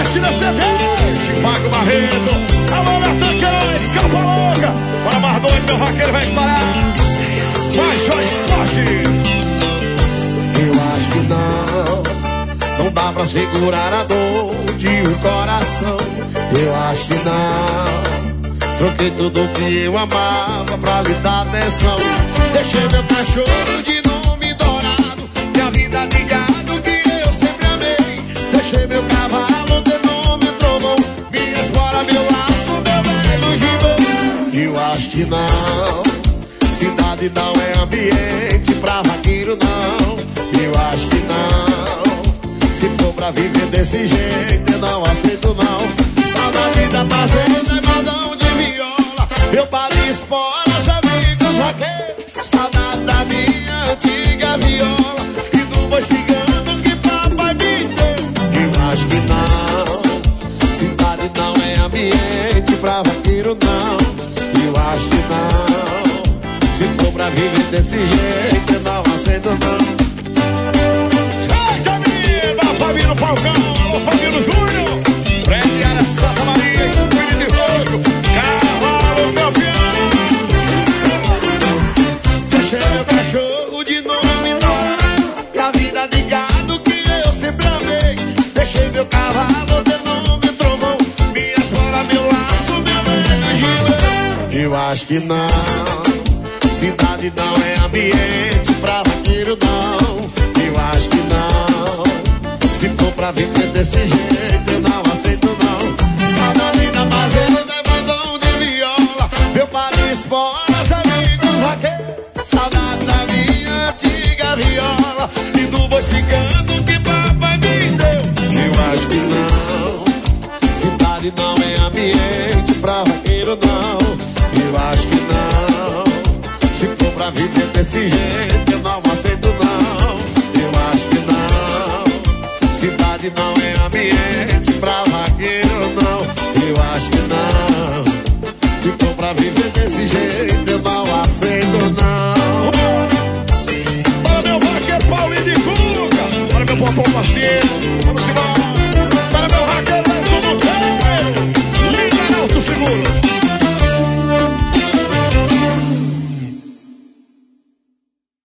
Tira CD, Chivago Barreto. Alô, Natan Queiroz, capa louca. Bora mais doido, meu vaqueiro vai parar. Vai, Joy Esporte. Eu acho que não dá pra segurar a dor de um coração. Eu acho que não. Troquei tudo que eu amava pra lhe dar atenção. Deixei meu cachorro de nome dourado, minha vida de gado que eu sempre amei. Deixei meu cavalo de nome trovão, minha espora, meu laço, meu velho gibão. Eu acho que não. Cidade não é ambiente pra vaqueiro, não. Eu acho que não. Se for pra viver desse jeito, eu não aceito, não. Saudade da fazenda é modão de viola, meu pai espora, os amigos vaqueiros. Saudade da minha antiga viola e do boi cigano que papai me deu. Eu acho que não. Cidade não é ambiente pra vaqueiro, não. Eu acho que não. Se for pra viver desse jeito, eu não aceito, não. Eita, amiga, Fabinho Falcão, alô, Fabinho Júnior. Fred Ara Santa Maria, Espírito de Fogo, cavalo campeão. Deixei meu cachorro de nome dourado, minha vida de gado que eu sempre amei. Deixei meu cavalo de nome trovão, minha espora, meu laço, meu velho gibão. Eu acho que não. Cidade não é ambiente pra vaqueiro, não. Eu acho que não. Se for pra viver desse jeito, eu não aceito, não. Saudade da fazenda é bandão de viola, meu pai espora, os amigos vaqueiros. Saudade da minha antiga viola e do boi cigano que papai me deu. Eu acho que não. Cidade não é ambiente pra vaqueiro, não. Eu acho que não. Se for pra viver desse jeito, eu não aceito, não. Eu acho que não. Cidade não é ambiente pra vaqueiro, não. Eu acho que não. Se for pra viver